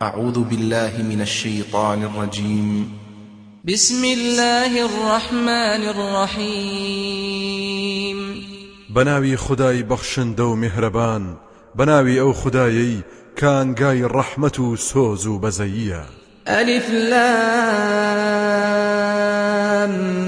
أعوذ بالله من الشيطان الرجيم. بسم الله الرحمن الرحيم. بناوي خداي بخشندو مهربان، بناوي أو خدايي كان قاي الرحمة سوزو بزيية. ألف لام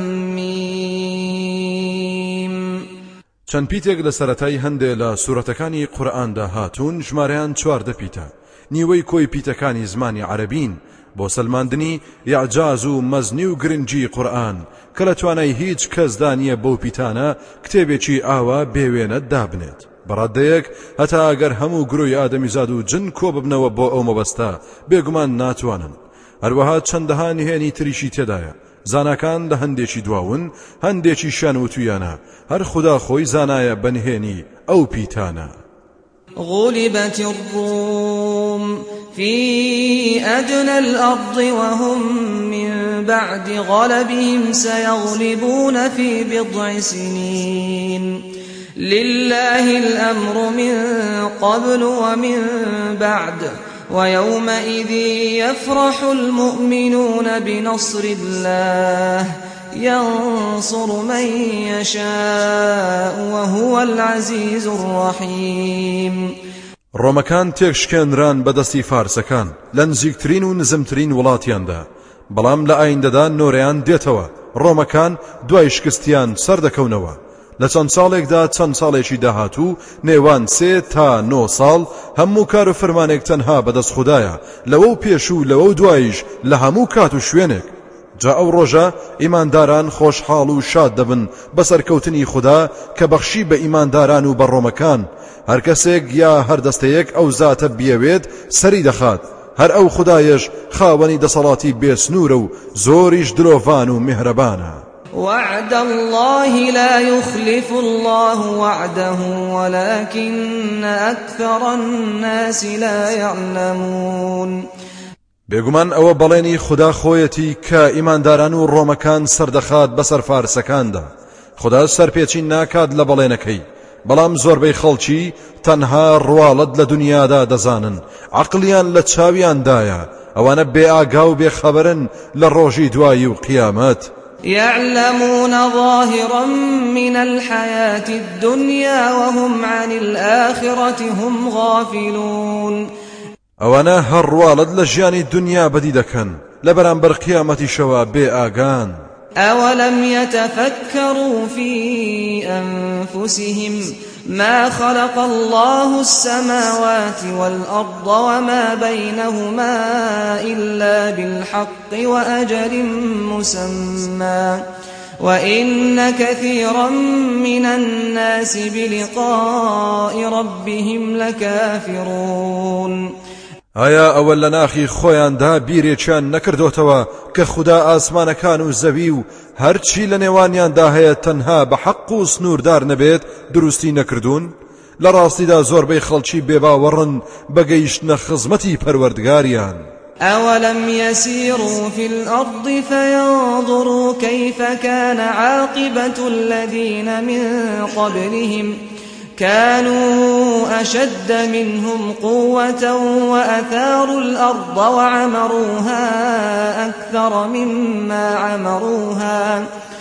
ميم. چەند پیتێک لە سەرەتای هەندێ لە سوورەتەکانی قورئاندا هاتوون، ژمارەیان 14 پیتە. نیوەی کۆی پیتەکانی زمانی عەرەبین بۆ سەلماندنی ئیعجاز و مەزنی و گرنگی قورئان کە لە توانای هیچ کەسدا نییە بەو پیتانە کتێبێکی ئاوا بێوێنە دابنێت. بەڕادەیەک هەتا ئەگەر هەموو گروی ئادەمیزاد و جن کۆ ببنەوە بۆ ئەو مەبەستە بێگومان ناتوانن. هەروەها چەندەها نهێنی تریشی تێدایە. زاناکان لە هەندێکی دواون، هەندێکی شان و تویانە. هەر خدا خۆی زانایە بەنهێنی ئەو پیتانە. غلبت الروم في أدنى الأرض وهم من بعد غلبهم سيغلبون في بضع سنين لله الأمر من قبل ومن بعد ويومئذ يفرح المؤمنون بنصر الله ينصر من يشاء وهو العزيز الرحيم. ڕۆمەکان تێکشکێنران بەدەستی فارسەکان لە نزیکترین و نزمترین وڵاتیاندا، بەڵام لە ئایندەدا نۆرەیان دێتەوە. ڕۆمەکان دوای شکستیان سەردەکەونەوە. لە چەند ساڵێکدا، چەند ساڵێکی داهاتوو، نێوان 3 تا 9 ساڵ هەموو کار و فەرمانێک تەنها بەدەست خوددایە، لەوە و پێش و لەوە و دوایش لە هەموو کات و شوێنێک. جا ئەو ڕۆژە ئیمانداران خۆشحاڵ و شاد دەبن بەسەرکەوتنی خوددا کە بەخشی بە ئیمانداران و بە ڕۆمەکان. هەر کەسێک یا هەر دەستەیەک ئەو زاتە بیەوێت سەری دەخات. هەر ئەو خوددایەش خاوەنی دەسەڵاتی بێسنوورە و زۆریش درۆڤان و میهرەبانە. وعد الله لا يخلف الله وعده ولكن أكثر الناس لا يعلمون. بێگومان ئەوە بەڵێنی خوددا خۆیەتی کە ئیمانداران و ڕۆمەکان سەردەخات بەسەر فارسەکاندا. خوددا سەرپێچی ناکات لە بەڵێنەکەی، بەڵام زۆربەی خەڵکی تەنها ڕواڵەت لە دنیادا دەزانن، عەقڵیان لە چاویاندایە. ئەوانە بێئاگا و بێخەبەرن لە ڕۆژی دوایی و قیامەت. يعلمون ظاهرا من الحياة الدنيا وهم عن الآخرة هم غافلون. ئەوانە هەر ڕواڵەت لە ژیانی دنیا بەدی دەکەن، لە بەرامبەر قیامەتیشەوە بێئاگان. أولم يتفكروا في أنفسهم ما خلق الله السماوات والأرض وما بينهما إلا بالحق وأجل مسمى وإن كثيرا من الناس بلقاء ربهم لكافرون. ئایا ئەوە لە ناخی خۆیاندا بیرێکیان نەکردوتەوە کە خوددا ئاسمانەکان و زەوی و هەرچی لە نێوانیاندا هەیە تەنها بە حەق و سنووردار نەبێت دروستی نەکردوون؟ لە ڕاستیدا زۆربەی خەڵکی بێباوەڕن بەگەیشتنە خزمەتی پەروەردگاریان. أولم يسيروا في الأرض فينظروا كيف كان عاقبة الذين من قبلهم كانوا أشد منهم قوة وأثاروا الأرض وعمروها أكثر مما عمروها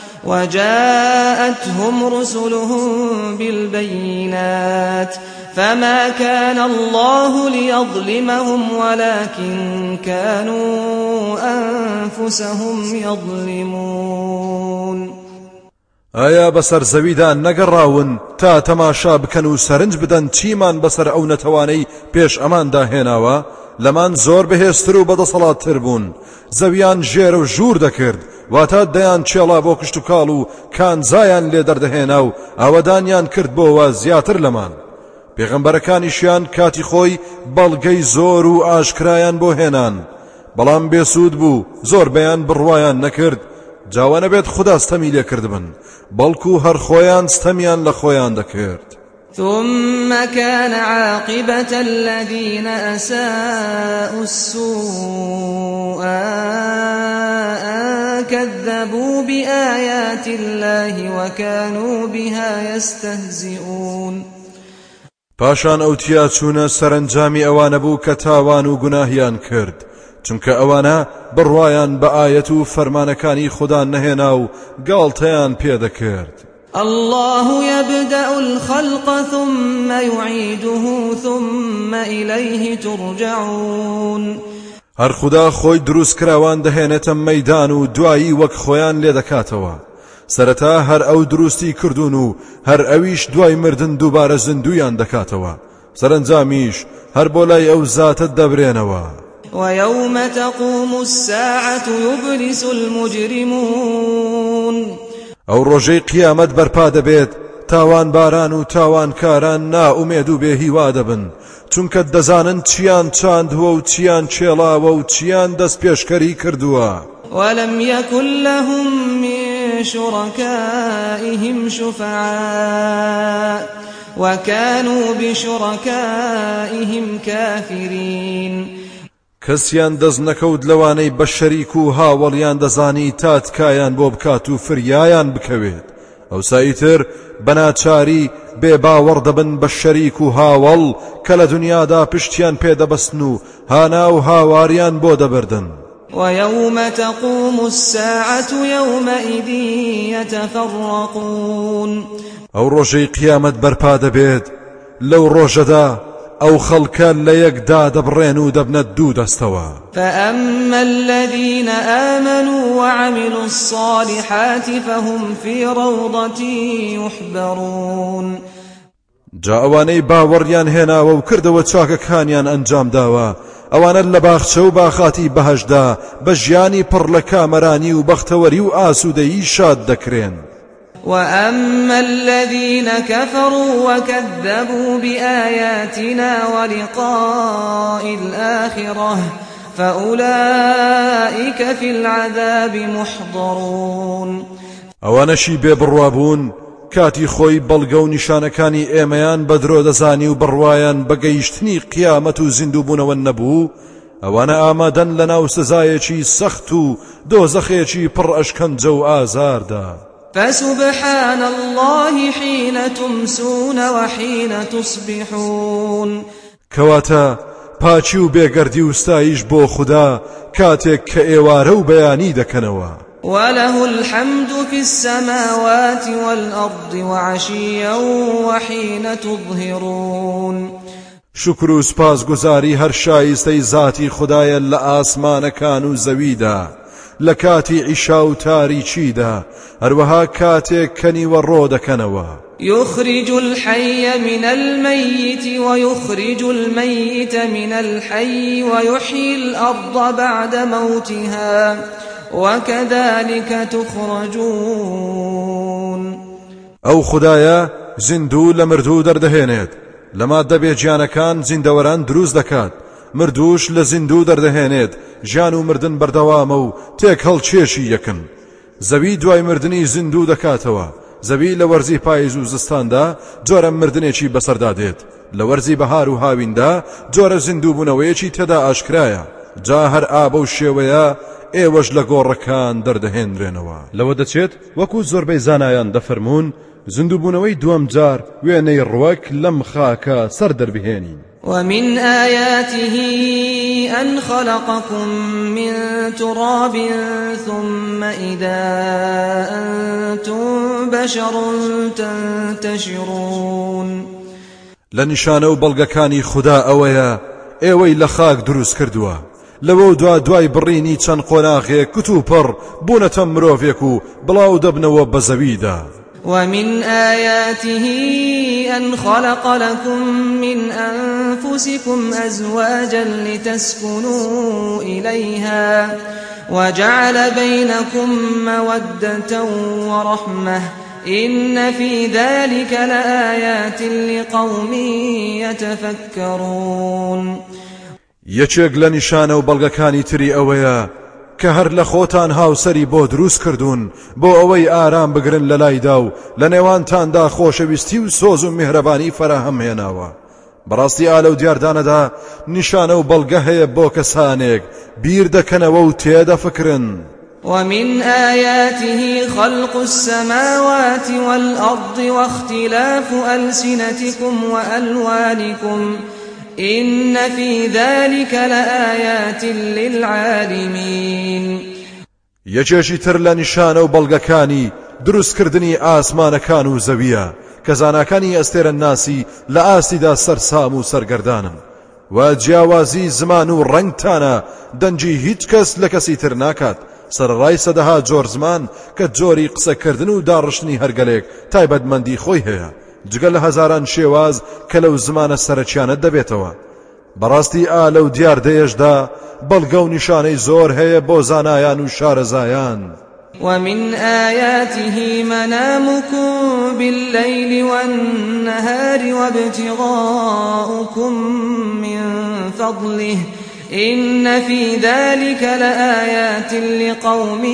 وجاءتهم رسلهم بالبينات فما كان الله ليظلمهم ولكن كانوا أنفسهم يظلمون. ئایا بەسەر زەویدا نەگەڕاون تا تەماشا بکەن و سەرنج بدەن چیمان بەسەر ئەو نەتەوانەی پێش ئەماندا هێناوە؟ لەمان زۆر بەهێزتر و بەدەسەڵاتتر بوون. زەویان ژێرە و ژوور دەکرد، واتە دەیان چێڵا بۆ کشت و کاڵ و کانزایان لێ دەردەهێنا و ئاوەدانیان کرد بۆەوە زیاتر لەمان. پێغەمبەرەکانیشیان کاتی خۆی بەڵگەی زۆر و ئاشکرایان بۆ هێنان، بەڵام بێسوود بوو، زۆر بەیان بڕوایان نەکرد. جاوانە بێت خوددا ستەمی لێ کردبن، بەڵکو هەر خۆیان ستەمیان لە خۆیان دەکرد. ثم كان عاقبة الذين أساءوا السوء أن كذبوا بآيات الله وكانوا بها يستهزئون. پاشان ئەوتیا چوونە سەرنجامی ئەوانە بوو کە تاوان و گوناهیان کرد چونکە ئەوانە بڕوایان بە ئایەت و فەرمانەکانی خوددا نەهێنا و گاڵتەیان پێدەکرد. الله يبدأ الخلق ثم يعيده ثم إليه ترجعون. هەر خوددا خۆی دروست کراوان دەهێنێتە مەیدان و دوایی وەک خۆیان لێ دەکاتەوە. سەرەتا هەر ئەو دروستی کردوون و هەر ئەویش دوای مردن دووبارە زیندویان دەکاتەوە. سەرنجامیش هەر بۆ لای ئەو زاتە دەبرێنەوە. ويوم تقوم الساعة يبلس المجرمون. ئەو ڕۆژەی قیامەت بەرپا دەبێت تاوان باران و تاوانکاران نائومێد و بێهیوا دەبن چونکە دەزانن چیان چاندووە و چیان چێڵاوە و چیان دەست پێشکەری کردووە. ولم يكن لهم من شركائهم شفعاء وكانوا بشركائهم كافرين. کەسیان دەست نەکەوت لەوانەی بە شەریک و هاوڵیان دەزانی تاتکایان بۆ بکات و فریایان بکەوێت. ئەوساییتر بەناچاری بێباوەڕ دەبن بە شەریک و هاوڵ کە لە دنیادا پشتیان پێدەبەستن و هانا و هاواریان بۆ دەبردن. ويوم تقوم الساعة يومئذ يتفرقون. ئەو ڕۆژەی قیامەت بەرپا دەبێت لەو ڕۆژەدا ئەو خەڵکە لە یەکدا دەبڕێن و دەبنە دوو دەستەوە. فأما الذين آمنوا وعملوا الصالحات فهم في روضة يحبرون. جا ئەوانەی باوەڕیان هێناوە و کردەوە چاکەکانیان ئەنجام داوە ئەوانە لە باخچە و باخاتی بەهەشدا بە ژیانی پڕ لە کامەرانی و بەختەوەری و ئاسوودەیی شاد دەکرێن. وأما الذين كفروا وكذبوا بآياتنا ولقاء الآخرة فأولئك في العذاب محضرون. ئەوانەشی بێبڕوابوون کاتی خۆی بەڵگە و نیشانەکانی ئێمەیان بەدرۆ دەزانی و بڕوایان بەگەیشتنی قیامەت و زیندووبوونەوە نەبوو ئەوانە ئامادەن لە ناو سزایەکی سەخت و دۆزەخێکی پڕ ئەشکەنجە و ئازاردا. فسبحان الله حين تمسون وحين تصبحون. کەواتە پاچی و بێگەردی و ستایش بۆ خوددا کاتێک کە ئێوارە و بەیانی دەکەنەوە. وله الحمد في السماوات والأرض وعشيا وحين تظهرون. شکر و سپاس گوزاری هەر شایستەی ذاتی خوددایە لە ئاسمانەکان و زەویدا لە کاتی عیشا و تاریچیدا هەروەها کاتێک کەنیوە ڕۆ دەکەنەوە. يخرج الحي من الميت ويخرج الميت من الحي ويحيي الأرض بعد موتها وكذلك تخرجون. ئەو خوددایە زیندوو لە مردوو دەردەهێنێت لە ماددە بێجیانەکان زیندەوەران دروست دەکات مردووش لە زیندوو دەردەهێنێت ژیان و مردن بەردەوامە و تێک هەڵچێشی یەکن. زەوی دوای مردنی زیندوو دەکاتەوە. زەوی لە وەرزی پاییز و زستاندا جۆرە مردنێکی بەسەردادێت لە وەرزی بەهار و هاویندا جۆرە زیندووبوونەوەیەکی تێدا ئاشکرایە. جا هەر ئابە و شێوەیە ئێوەش لە گۆڕەکان دەردەهێنرێنەوە. لەوە دەچێت وەکو زۆربەی زانایان دەفەرمون زیندووبوونەوەی دووەم جار وێنەی ڕوەک لەم خاکە سەر دەربهێنین. ومن آياته أن خلقكم من تراب ثم إذا أنتم بشر تنتشرون. لنشانه و بەڵگەکانی خوددا ئەوەیە ئێوەی لە خاک دروست کردووە لەوە دوای بڕینی چەند قۆناغێک کت و پڕ بوونەتە مرۆڤێک و بڵاو دەبنەوە بە زەویدا. ومن آياته أن خلق لكم من أنفسكم أزواجا لتسكنوا إليها وجعل بينكم مودة ورحمة إن في ذلك لآيات لقوم يتفكرون. یەکێک لە نیشانە و بەڵگەکانی تری ئەوەیە کە هەر لە خۆتان هاوسەری بۆ دروست کردوون بۆ ئەوەی ئارام بگرن لە لایدا و لە نێوانتاندا خۆشەویستی و سۆز و میهرەبانی فراهەم هێناوە. بەڕاستی ئالە و دیاردانەدا نیشانە و بەڵگە هەیە بۆ کەسانێک بیر دەکەنەوە و تێدەفکرن. ومن آياته خلق السماوات والأرض واختلاف ألسنتكم وألوانكم إن في ذلك لآيات للعالمين. یەکێکی تر لە نیشانە و بەڵگەکانی دروستکردنی ئاسمانەکان و زەویە کە زاناکانی ئەستێرە ناسی لە ئاستیدا سەرسام و سەرگەردانن و جیاوازی زمان و ڕەنگتانە دەنجی هیچ کەس لە کەسی تر ناکات سەرڕای سەدەها جۆر زمان کە جۆری قسەکردن و داڕشتنی هەرگەلێک تایبەتمەندی خۆی هەیە جگە لە هەزاران شێواز کە لەو زمانە سەرچیانە دەبێتەوە. بەڕاستی لەو دیاردەیەشدا بەڵگە و نیشانەی زۆر هەیە بۆ زانایان و شارەزایان. ومن آياته منامكم بالليل والنهار وابتغاؤكم من فضله إن في ذلك لآيات لقوم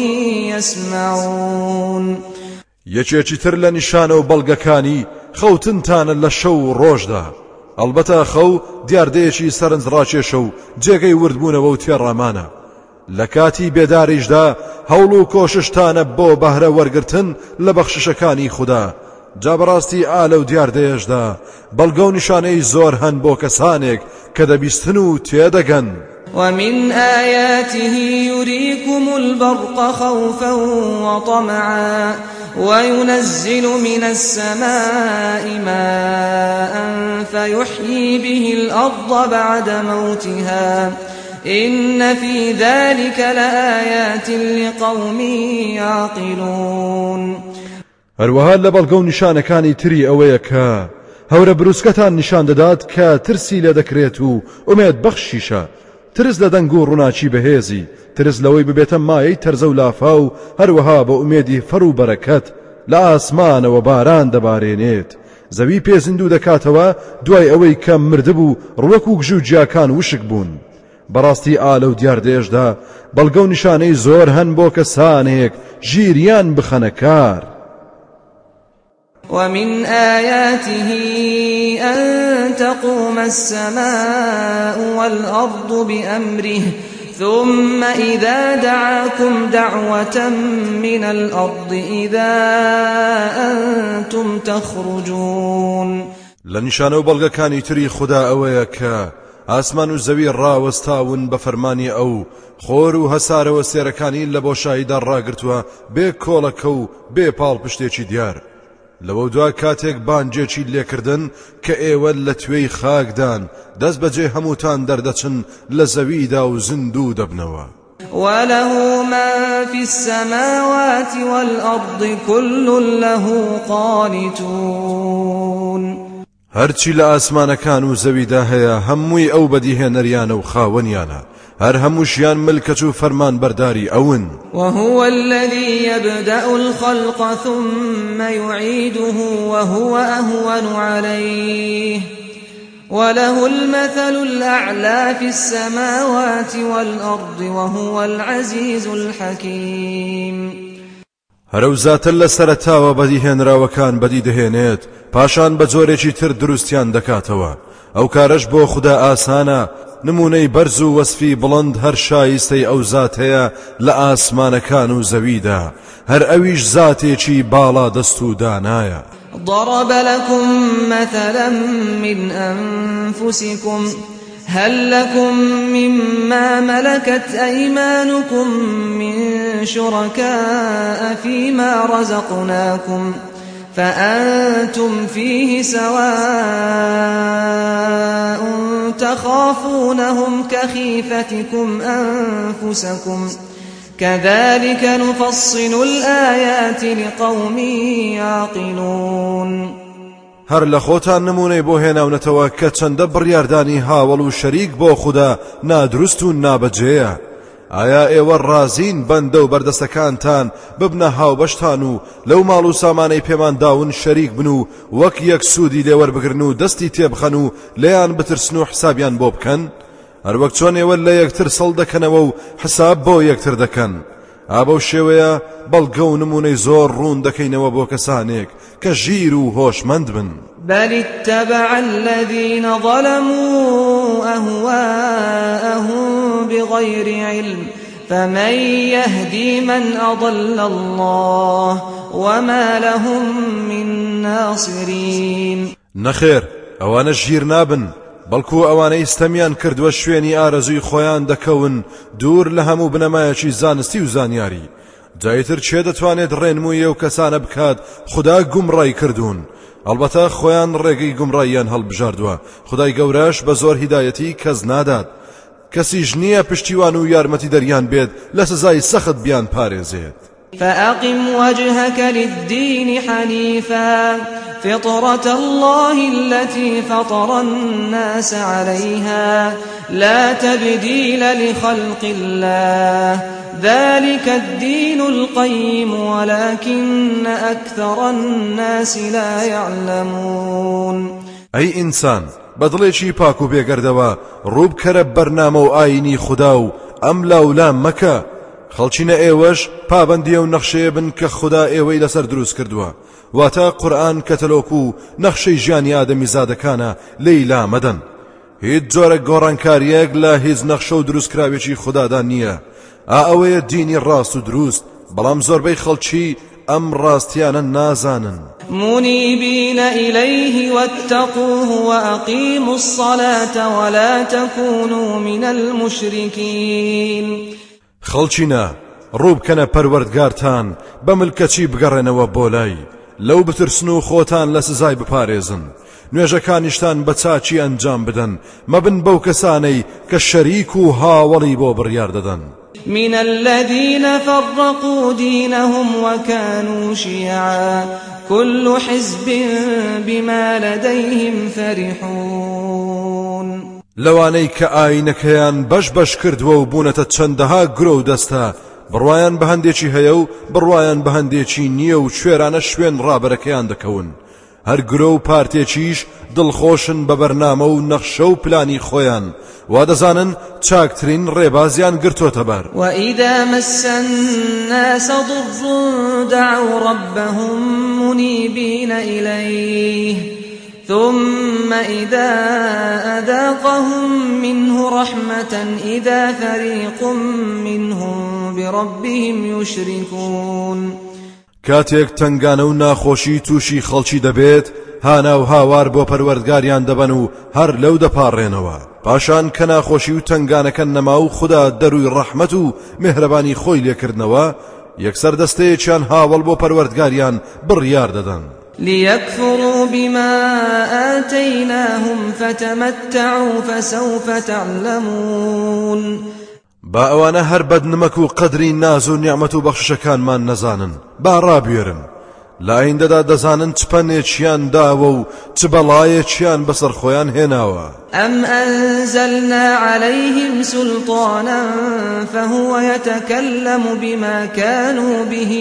يسمعون. یەکێکی تر لە نیشانە و بەڵگەکانی خەوتنتانە لە شەو و ڕۆژدا. ئەلبەتە خەو دیاردەیەکی سەرنجڕاکێشە و جێگەی وردبوونەوە و تێڕامانە. لە کاتی بێداریشدا هەوڵ و کۆششتانە بۆ بەهرە وەرگرتن لە بەخششەکانی خوددا. جا بەڕاستی لەو دیاردەیەشدا بەڵگە و نیشانەی زۆر هەن بۆ کەسانێک کە دەبیستن و تێدەگەن. ومن آياته يريكم البرق خوفا وطمعا وينزل من السماء ماء فيحيي به الأرض بعد موتها إن في ذلك لآيات لقوم يعقلون. هەروەها لە بەڵگە و نیشانەکانی تری ئەوەیە کە هەورە بروسکەتان نیشان دەدات کە ترسی لێ دەکرێت و ئومێد بەخشیشە. ترس لە دەنگ و ڕووناچی بەهێزی، ترس لەوەی ببێتە مایەی تەرزە و لافا و هەروەها بە ئومێدی فەر و بەرەکەت لە ئاسمانەوە باران دەبارێنێت. زەوی پێزیندوو دەکاتەوە دوای ئەوەی کە مردبوو ڕوەک و گژ و جیاکان وشک بوون. بەڕاستی لەو دیاردەیەشدا بەڵگە و نیشانەی زۆر هەن بۆ کەسانێک ژیریان بخەنە کار. ومن آياته أن تقوم السماء والأرض بأمره ثم إذا دعاكم دعوة من الأرض إذا أنتم تخرجون. لنشانه و بەڵگەکانی تری خدا ئەوەیە کە ئاسمان و زەوی ڕاوەستاون بە فەرمانی ئەو خۆر و هەسارەوە سێرەکانی لە بۆشاییدا ڕاگرتووە بێ کۆڵەکە و بێ پاڵ پشتێکی دیار. لەوە دوا کاتێک بانجێکی لێکردن کە ئێوە لە توێی خاکدان دەست بەجێ هەمووتان دەردەچن لە زەویدا و زیندوو دەبنەوە. وله ما في السماوات والأرض كل له قانتون. هەرچی لە ئاسمانەکان و زەویدا هەیە هەمووی ئەو بەدیهێنەریانە و خاوەنیانە هەر هەمووشیان ملکەت و فەرمان بەرداری ئەون. وهو الذي يبدأ الخلق ثم يعيده وهو أهون عليه وله المثل الأعلى في السماوات والأرض وهو العزيز الحكيم. هەرەو زاتە لە سەرەتاوە بەدیهێنراوەکان بەدی دەهێنێت پاشان بە جۆرێکی تر دروستیان دەکاتەوە. ئەو کارەش بۆ خوددا ئاسانە. نمونەی بەرز و وەسفی بڵند هەر شایستەی ئەو زات هەیە لە ئاسمانەکان و زەویدا هەر ئەویش زاتێکی باڵا دەست و دانایە. ضرب لكم مثلا من أنفسكم هل لكم مما ملكت أيمانكم من شركاء فيما رزقناكم فأنتم فيه سواء تخافونهم كخيفتكم أنفسكم كذلك نفصل الآيات لقوم يعقلون. هەر لە خۆتان نمونەی بۆ هێناونەتەوە کە چەندە بڕیاردانی هاوڵ و شەریک بۆ خوددا نادروست و نابەجێیە. ئایا ئێوە ڕازین بەندە و بەردەستەکانتان ببنە هاوبەشتان و لەو ماڵ و سامانەی پێمان داون شەریک بن و وەک یەک سوودی لێوەربگرن و دەستی تێبخەن و لێیان بترسن و حسابیان بۆ بکەن هەروەک چۆن ئێوە لە یەکتر سەڵ دەکەنەوە و حساب بۆ یەکتر دەکەن. ئابە شێوەیە بەڵگە و نمونەی زۆر ڕوون دەکەینەوە بۆ کەسانێک کە ژیر و هۆشمەند بن. بل اتبع الذين ظلموا أهواءهم بغير علم فمن يهدي من أضل الله وما لهم من ناصرين نخير ئەوانە ژیر نابن بەڵکو ئەوانەی ستەمیان کردووە شوێنی ئارەزوی خۆیان دەکەون دوور لە هەموو بنەمایەکی زانستی و زانیاری جایتر چێ دەتوانێت ڕێنمووی ئەو کەسانە بکات خدا گومڕای کردوون ئەلبەتە خۆیان ڕێگەی گومڕاییان هەڵبژاردووە خدای گەورەش بە زۆر هیدایەتی کەس نادات کەسیش نییە پشتیوان و یارمەتی دەریان بێت لە سزای سەخت بیان پارێزێت فأقم وجهك للدين حنيفا فطرة الله التي فطر الناس عليها لا تبديل لخلق الله ذلك الدين القيم ولكن أكثر الناس لا يعلمون أي إنسان بدڵێکی پاک و بێگەردەوە ڕووبکەرە بەرنامە و ئاینی خوددا و ئەم لاولام مەکە خەڵچینە ئێوەش پابەندیە و نەخشەیە بن کە خوددا ئێوەی لەسەر دروست کردووە واتە قورئان کەتەلۆک و نەخشەی ژیانی ئادەمیزادەکانە لەیلا مەدەن هیچ جۆرە گۆڕانکاریەک لە هیچ نەخشە و دروستکراوێکی خوددادا نییە ئەوەیە دینی ڕاست و دروست بەڵام زۆربەی خەڵکی ئەم ڕاستیانە نازانن منيبين إليه واتقوه وأقيموا الصلاة ولا تكونوا من المشركين خەڵچینە ڕووبکەنە پەروەردگارتان بە ملکەچی بگەڕێنەوە بۆ لای لەو بترسن و خۆتان لە سزای بپارێزن نوێژەکانیشتان بە چاچی ئەنجام بدەن مەبن بەو کەسانەی کە شەریک و هاوڵی بۆ بڕیار دەدەن من الذين فرقوا دينهم وكانوا شيعا كل حزب بما لديهم فرحون لەوانەی کە ئاینەکەیان بەش کردووە و بوونەتە چەندەها گرۆ و دەستە بڕوایان بە هەندێکی هەیە و بڕوایان بە هەندێکی نییە و شوێرانە شوێن ڕابەرەکەیان دەکەون هەر گرۆ و پارتێکیش دڵخۆشن بە بەرنامە و نەخشە و پلانی خۆیان وا دەزانن چاکترین ڕێبازیان گرتوۆتە بەر وإذا مس الناس ضر دعوا ربهم منيبين إليه ثم إذا أذاقهم منه رحمة إذا فريق منهم بربهم يشركون کاتێک تنگانە و ناخۆشی تووشی خەڵکی دەبێت هانا و هاوار بۆ پەروەردگاریان دەبەن و هەر لەو دەپاڕێنەوە پاشان کە ناخۆشی و تنگانەکە نەما و خوددا دەروی ڕەحمەت و مهرەبانی خۆی لێکردنەوە یەکسەر دەستەیەکیان هاوڵ بۆ پەروەردگاریان بڕیار دەدەن ليكفروا بما آتيناهم فتمتعوا فسوف تعلمون با ئەوانە هەر بەدنمەک و قەدری ناز و نیعمەت و بەخشەکانمان نەزانن با ڕابێرن لە ئایندەدا دەزانن چ پەنێکیان داوە و چ بەڵایەکیان بەسەر خۆیان هێناوە أم أنزلنا عليهم سلطانا فهو يتكلم بما كانوا به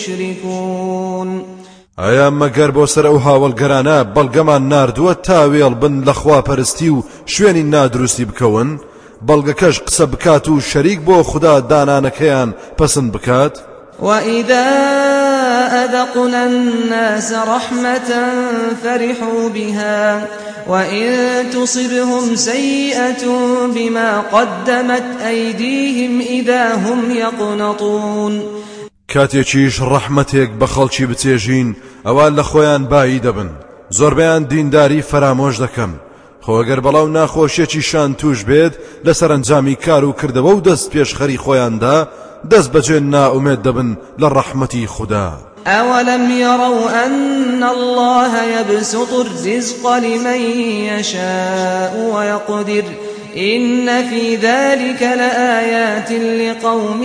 يشركون ئایا مەگەر بۆ سەر ئەو هاوڵگەرانە بەڵگەمان ناردووە تاوێڵ بن لە خواپەرستی و شوێنی نادروستی بکەون بەڵگەکەش قسە بکات و شەریک بۆ خوددا دانانەکەیان پەسند بکات وإذا أذقنا الناس رحمة فرحوا بها وإن تصبهم سيئة بما قدمت أيديهم إذا هم يقنطون کاتێکیش ڕەحمەتێک بە خەڵکی بچێژین ئەوان لە خۆیان بایی دەبن زۆربەیان دینداری فەرامۆش دەکەن خۆگەر بەڵاو ناخۆشیێکی شان توش بێت لە سەرنجامی کار و کردەوە و دەست پێشخەری خۆیاندا دەست بەجێ نائومێد دەبن لە ڕەحمەتی خوددا أولم يروا أن الله يبسط الرزق لمن يشاء ويقدر إن في ذلك لآيات لقوم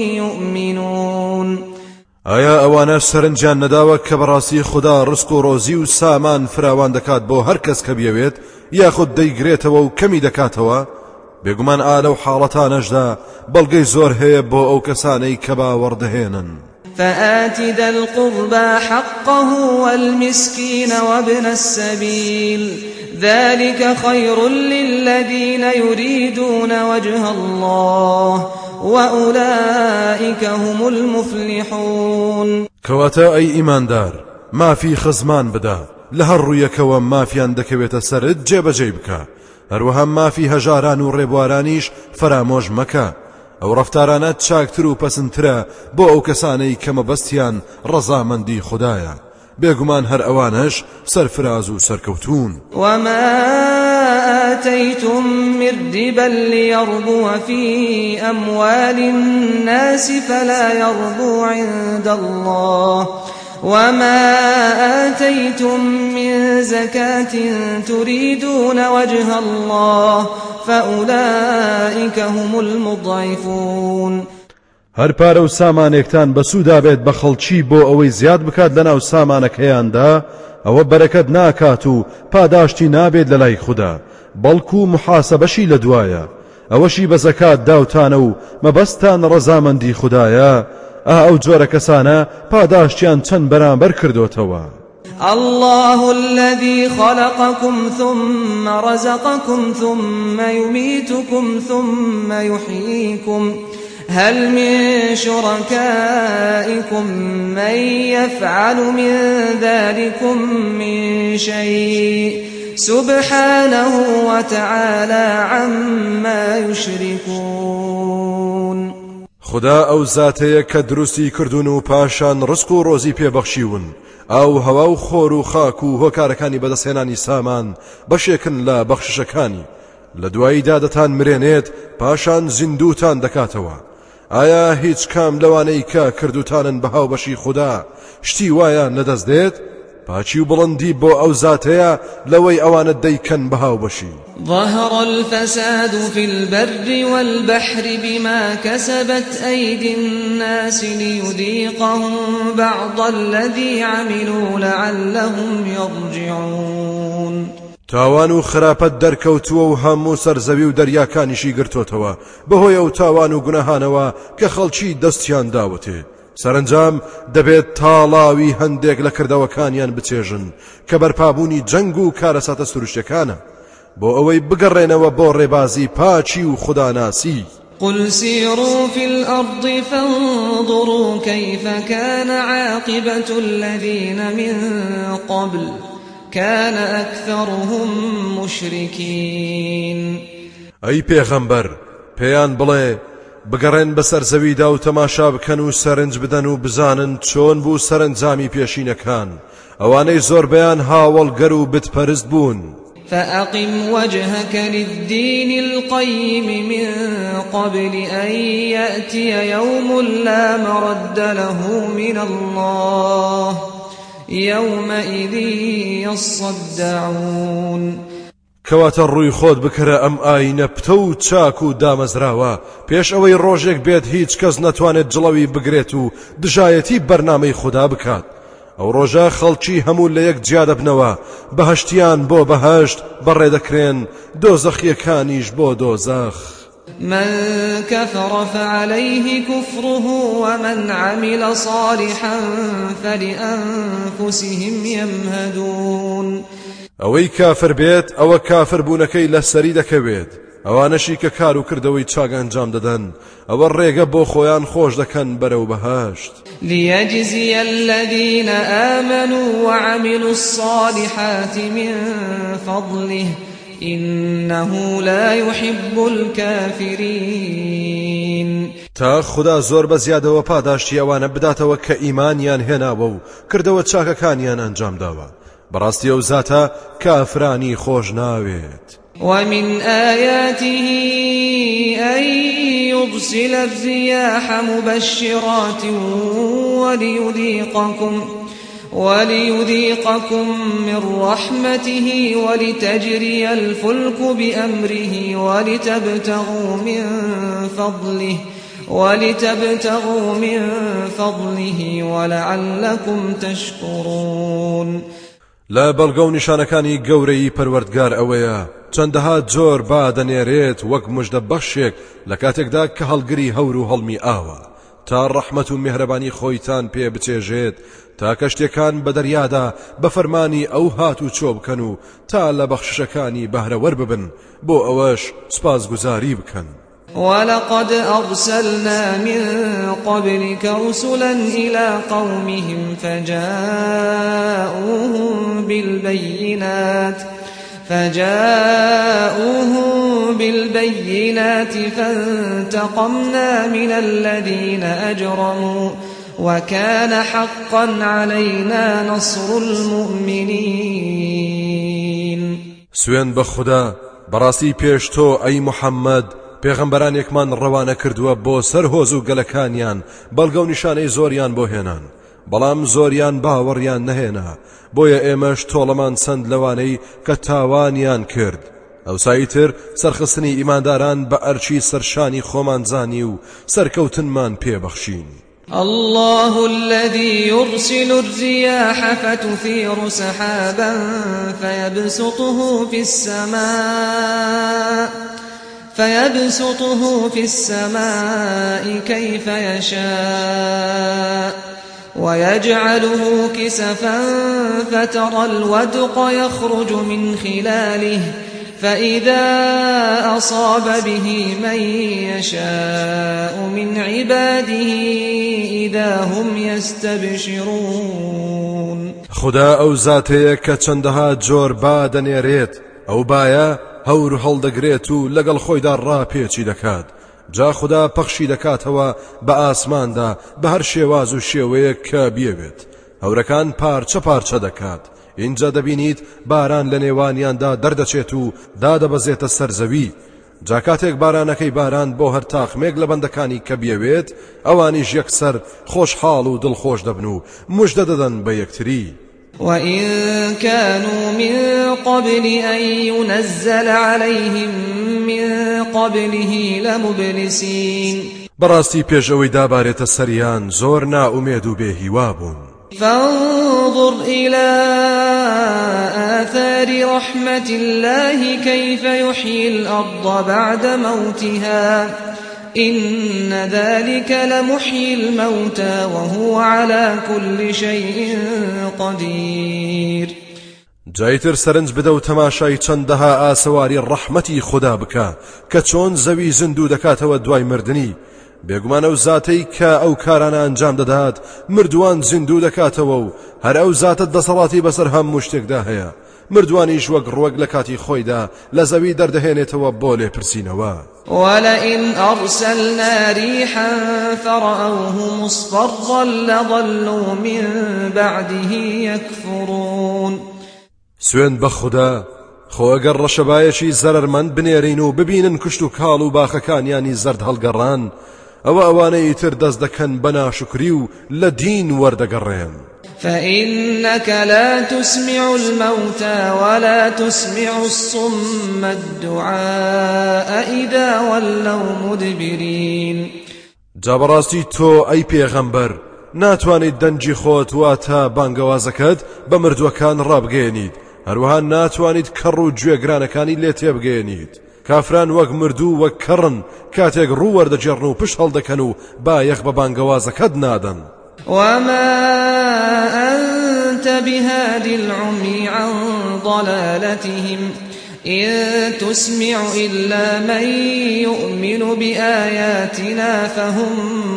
يؤمنون ئایا ئەوانە سەرنجیان نەداوە کە بەڕاستی خوددا ڕزق و ڕۆزی و سامان فراوان دەکات بۆ هەر کەس کە بیەوێت یاخود دەیگرێتەوە و کەمی دەکاتەوە بێگومان لەو حاڵەتانەشدا بەڵگەی زۆر هەیە بۆ ئەو کەسانەی کە باوەڕدەهێنن فآت ذا القربى حقه والمسكين وابن السبيل ذلك خير للذين يريدون وجه الله وأولئك هم المفلحون كواتا أي إيمان دار ما في خزمان بدا لهر ڕوویەکەوە مافیان دەکەوێتە سەرت جێبەجێ بکە هەروەها مافی هەژاران و ڕێبوارانیش فرامۆژ مەکە ئەو ڕەفتارانە چاکتر و پەسندترە بۆ ئەو کەسانەی کە مەبەستیان ڕەزامەندی خوددایە بێگومان هەر ئەوانش سەرفراز و سەرکەوتون. وما آتيتم من ربا ليربو في أموال الناس فلا يربو عند الله وما آتيتم من زكاة تريدون وجه الله فأولئك هم المضعفون. هەر پارە و سامانێکتان بە سوودا بێت بە خەڵکی بۆ ئەوەی زیاد بکات لەناو سامانەکەیاندا ئەوە بەرەکەت ناکات و پاداشتی نابێت لە لای خوددا بەڵکو محاسەبەشی لە دوایە ئەوەشی بە زەکات داوتانە و مەبەستان ڕەزامەندی خوددایە ئەو جۆرە کەسانە پاداشتیان چەند بەرامبەر کردوتەوە. الله الذي خلقكم ثم رزقكم ثم يميتكم ثم يحييكم هل من شركائكم من يفعل من ذلكم من شيء سبحانه وتعالى عما يشركون. خدا ئەو زاتەیە کە دروستی کردوون و پاشان ڕزق و ڕۆزی پێبەخشیون ئەو هەوا و خۆر و خاک و هۆکارەکانی بەدەستهێنانی سامان بەشێکن لە بەخششەکانی لە دواییدا دەتان مرێنێت پاشان زیندوتان دەکاتەوە. ئایا هیچ کام لەوانەی کە کردوتانن بە هاوبەشی خوددا شتی وایە لەدەست دێت؟ پاچی و بڵندی بۆ ئەو زاتەیە لەوەی ئەوانە دەیکەن بە هاوبەشی. ظهر الفساد في البر والبحر بما كسبت أيدي الناس ليذيقهم بعض الذي عملوا لعلهم يرجعون. تاوان و خراپەت دەرکەوتووە و هەموو سەرزەوی و دەریاکانیشی گرتوتەوە بەهۆی ئەو تاوان و گونەهانەوە کە خەڵکی دەستیان داوتێ. سەرنجام دەبێت تاڵاوی هەندێک لە کردەوەکانیان بچێژن کە بەرپابوونی جەنگ و کارەساتە سروشتەکانە بۆ ئەوەی بگەڕێنەوە بۆ ڕێبازی پاچی و خوداناسی. قل سيروا في الأرض فانظروا كيف كان عاقبة الذين من قبل كان أكثرهم مشركين. ئەی پێغەمبەر پێیان بڵێ بگەڕێن بەسەر زەویدا و تەماشا بکەن و سەرنج بدەن و بزانن چۆن بوو سەرنجامی پێشینەکان ئەوانەی زۆربەیان هاوڵگەر و بتپەرست بوون. فأقم وجهك للدين القيم من قبل أن يأتي يوم لا مرد له من الله يومئذ يصدعون. کەواتە ڕووی خۆت بکەرە ئەم ئاینە پتە و چاک و دامەزراوە پێش ئەوەی ڕۆژێک بێت هیچ کەس نەتوانێت جڵەوی بگرێت و دژایەتی بەرنامەی خوددا بکات. ئەو ڕۆژە خەڵکی هەموو لە یەک جیا دەبنەوە بەهەشتیان بۆ بەهەشت بەڕێدەکرێن دۆزەخیەکانیش بۆ دۆزەخ. من كفر فعليه كفره ومن عمل صالحا فلأنفسهم يمهدون. ئەوەی کافر بێت ئەوە کافر بوونەکەی لەسەری دەکەوێت ئەوانەشی کە کار و کردەوەی چاک ئەنجام دەدەن ئەوە ڕێگە بۆ خۆیان خۆش دەکەن بەرەو بەهەشت. ليجزي الذين آمنوا وعملوا الصالحات من فضله إنه لا يحب الكافرين. تا خدا زۆر بە زیادەوە پاداشتی ئەوانە بداتەوە کە ئیمانیان هێناوە و کردەوە چاکەکانیان ئەنجام داوە بەڕاستی ئەو زاتە کافرانی خۆش ناوێت. ومن آياته أن يرسل الرياح مبشرات وليذيقكم من رحمته ولتجري الفلك بأمره ولتبتغوا من فضله ولعلكم تشكرون. لا بەڵگە و نیشانەکانی گەورەی پەروەردگار ئەوەیە چەندەها جۆر بادەنێرێت وەک مژدە بەخشێک لە کاتێکدا کە هەڵگری هەور و هەڵمی ئاوە تا ڕەحمەت و میهرەبانی خۆیتان پێ بچێژێت تا کەشتەکان بە دەریادا بە فەرمانی ئەو هات و چۆ بکەن و تا لە بەخششەکانی بەهرەوەر ببن بۆ ئەوەش سوپاسگوزاری بکەن. ولقد أرسلنا من قبلك رسلا إلى قومهم فجاءوهم بالبينات فانتقمنا من الذين أجرموا وكان حقا علينا نصر المؤمنين. سوێن بە خوددا بەڕاستی پێش تۆ ئەی محەممەد پێغەمبەرانێکمان ڕەوانە کردووە بۆ سەر هۆز و گەلەکانیان بەڵگە و نیشانەی زۆریان بۆ هێنان بەڵام زۆریان باوەڕیان نەهێنا بۆیە ئێمەش تۆڵەمان چەند لەوانەی کە تاوانیان کرد ئەوساییتر سەرخستنی ئیمانداران بە ئەرچی سەرشانی خۆمان زانی و سەرکەوتنمان پێبەخشین. الله الذي يرسل الرياح فتثير سحابا فيبسطه في السماء كيف يشاء ويجعله كسفا فترى الودق يخرج من خلاله فإذا أصاب به من يشاء من عباده إذا هم يستبشرون. خدا ئەو زاتەیە کە چەندەها جۆر با دەنێرێت ئەو باە هەور هەڵدەگرێت و لەگەڵ خۆیدا ڕاپێچی دەکات جا خدا پەخشی دەکاتەوە بە ئاسماندا بە هەر شێواز و شێوەیە کە بیەوێت هەورەکان پارچە پارچە دەکات اینجا دەبینیت باران لە نێوانیاندا دەردەچێت و دادەبەزێتە سەرزەوی جا کاتێک بارانەکەی باران بۆ هەر تاخمێک لە بەندەکانی کە بیەوێت ئەوانیش یەکسەر خۆشحاڵ و دڵخۆش دەبن و موژدە دەدەن بە یەکتری. وإن كانوا من قبل أن ينزل عليهم من قبله لمبلسين. بەڕاستی پێش ئەوەی دابارێتە سەریان زۆر نائومێد و بێهیوا بوون. فانظر إلى آثار رحمة الله كيف يحيي الأرض بعد موتها إن ذلك لمحيي الموتى وهو على كل شيء قدير. جایتر سەرنج بدە و تەماشای چەندەها ئاسەواری ڕەحمەتی خوددا بکە کە چۆن زەوی زیندوو دەکاتەوە دوای مردنی بێگومان ئەو زاتەی کە ئەو کارانە ئەنجام دەدات مردووان زیندوو دەکاتەوە و هەر ئەو زاتت دەسەڵاتی بەسەر هەموو شتێکدا هەیە مردوانیش وەک ڕوەک لە کاتی خۆیدا لە زەوی دەردەهێنێتەوە بۆ لێپرسینەوە. ولئن أرسلنا ريحا فرأوه مصفرا لظلوا من بعده يكفرون. سوێن بە خوددا خۆ ئەگەر ڕەشەبایەکی زەرەرمەند بنێرین و ببینن کشت و کاڵ و باخەکانیانی زەرد هەڵگەڕان ئەوە ئەوانەی تر دەست دەکەن بە ناشکری و لە دین وەردەگەڕێن. فإنك لا تسمع الموتى ولا تسمع الصم الدعاء إذا ولوا مدبرين. جا بەڕاستی تۆ ئەی پێغەمبەر ناتوانیت دەنجی خۆت واتە بانگەوازەکەت بە مردووەکان ڕابگەێنیت هەروەها ناتوانیت کەڕ و گوێگرانەکانی لێ تێبگەێنیت کافران وەک مردوو وەک کەڕن کاتێک ڕوو وەردەجێڕن و پشت هەڵدەکەن و با یەخ بە بانگەوازەکەت نادەن. وما أنت بهاد العمي عن ضلالتهم إن تسمع إلا من يؤمن بآياتنا فهم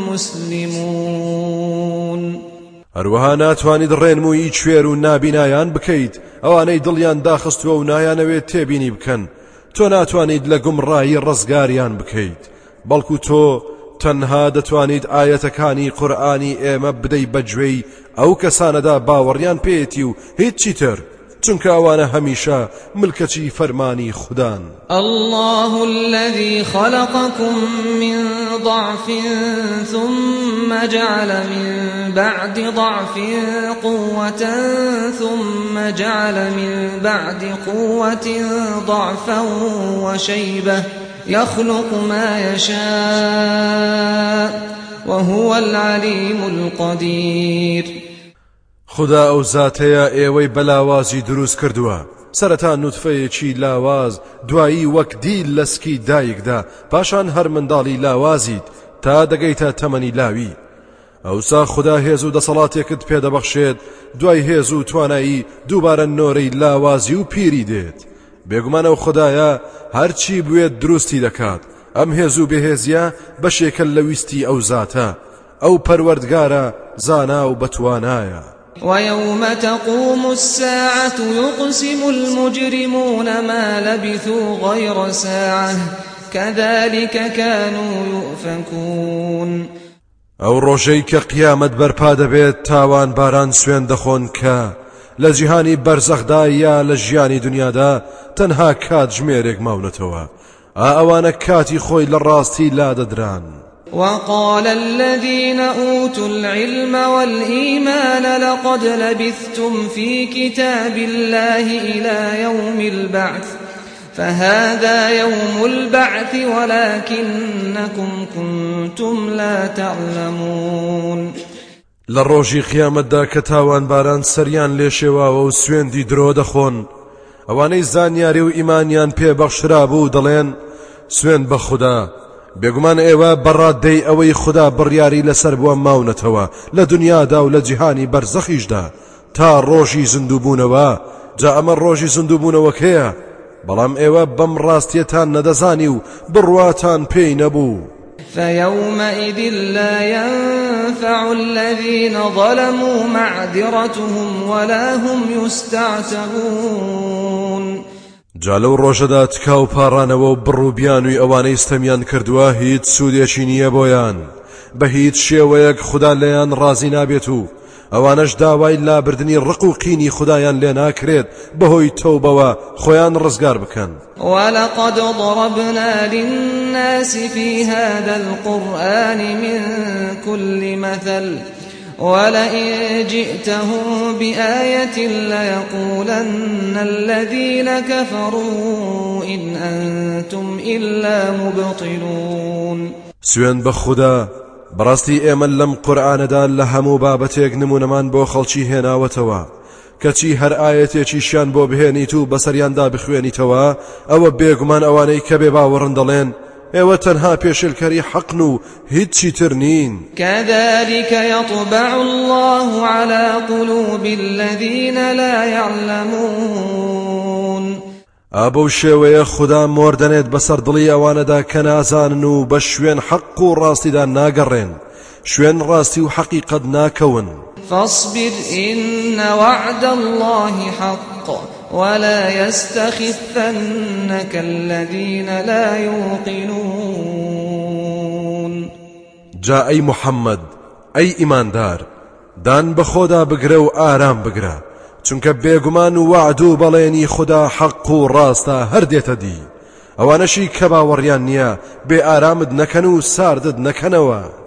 مسلمون. هەروەها ناتوانیت ڕێنمووی کوێر و نابینایان بکەیت ئەوانەی دڵیان داخستووە و نایانەوێت تێبینی بکەن تۆ ناتوانیت لە گومڕایی ڕزگاریان بکەیت بەڵکو تۆ تەنها دەتوانیت ئاەتەکانی قورئانی ئێمە بدەی بەگوێی ئەو کەسانەدا باوەڕیان پێێتی و هیچی تر چونکە ئەوانە هەمیشە ملکەتی فەرمانی خوددان. الله الذي خلقكم من ضعف ثم جعل من بعد ضعف قوة ثم جعل من بعد قوة ضعفا وشيبة يخلق ما يشاء وهو العليم القدير. خدا ئەو زاتەیە ئێوەی بەلاوازی دروست کردووە سەرەتا نوتفەیەکی لاواز دوایی وەک دیل لەسکی دایکدا پاشان هەر منداڵی لاوازیت تا دەگەیتە تەمەنی لاوی ئەوسا خدا هێز و دەسەڵاتێکت پێدەبەخشێت دوای هێز و توانایی دووبارە نۆرەی لاوازی و پیری دێت بێگومان ئەو خدایە هەرچی بوێت دروستی دەکات ئەم هێز و بەهێزیە بەشێکە لە ویستی ئەو زاتە ئەو پەروەردگارە زانا و بەتوانایە. ويوم تقوم الساعة يقسم المجرمون ما لبثوا غير ساعة كذلك كانوا يؤفكون ئەو ڕۆژەی کە قیامەت بەرپا دەبێت تاوان باران سوێن دەخۆن کە لە جیهانی بەرزەخدا یا لە ژیانی دنیادا تەنها کات ژمێرێک ماونەتەوە ئەوانە کاتی خۆی لە ڕاستی لادەدران. وقال الذين أوتوا العلم والإيمان لقد لبثتم في كتاب الله إلى يوم البعث فهذا يوم البعث ولكنكم كنتم لا تعلمون لروجي قيامت دا كتاوان باران سريان ليشوا و سويندي درو دخون اواني زانياري و ايمانيان پي بخشرابو دلين سوين بخدا بێگومان ئێوە بەڕاددەی ئەوەی خوددا بڕیاری لەسەر بووە ماونەتەوە لە دنیادا و لە جیهانی بەرزەخیشدا تا ڕۆژی زیندووبوونەوە جا ئەمە ڕۆژی زیندووبوونەوەکەیە بەڵام ئێوە بەم ڕاستیەتان نەدەزانی و بڕواتان پێی نەبوو. فيومئذ لا ينفع الذين ظلموا معذرتهم ولا هم يستعتبون جا لەو ڕۆژەدا تکا و پاڕانەوە و بڕووبیانووی ئەوانەی ستەمیان کردووە هیچ سوودێکی نییە بۆیان بە هیچ شێوەیەک خوددا لەیان ڕازی نابێت و ئەوانەش داوای لابردنی ڕق و قینی خوددایان لێ ناکرێت بەهۆی تەوبەوە خۆیان ڕزگار بکەن. ولقد ضربنا للناس في هذا القرآن من كل مثل ولئن جئتهم بآية ليقولن الذين كفروا إن أنتم إلا مبطلون. سوێن بە خوددا بەڕاستی ئێمە لەم قورئانەدا لە هەموو بابەتێک نمونەمان بۆ خەڵکی هێناوەتەوە کەچی هەر ئاەتێکیشیان بۆ بهێنیت و بەسەریاندا بخوێنیتەوە ئەوە بێگومان ئەوانەی کە بێ باوەڕن دەڵێن ئێوە تەنها پێشێلکەری حەقن و هیچی تر نین. كذلك يطبع الله على قلوب الذين لا يعلمون. ئابە شێوەیە خوددا مۆردەنێت بەسەر دڵی ئەوانەدا کە نازانن و بە شوێن حەق و ڕاستیدا ناگەڕێن شوێن ڕاستی و حەقیقەت ناکەون. فاصبر إن وعد الله حق ولا يستخفنك الذين لا يوقنون. جا أي محمد أي إيماندار دان بخودا بگرە و ئارام بگرە چونکە بێگومان وعد و بەڵێنی خوددا حەق و ڕاستە هەردێتە دی ئەوانەشی کە باوەڕیان نییە بێ ئارامت نەکەن و ساردت نەکەنەوە.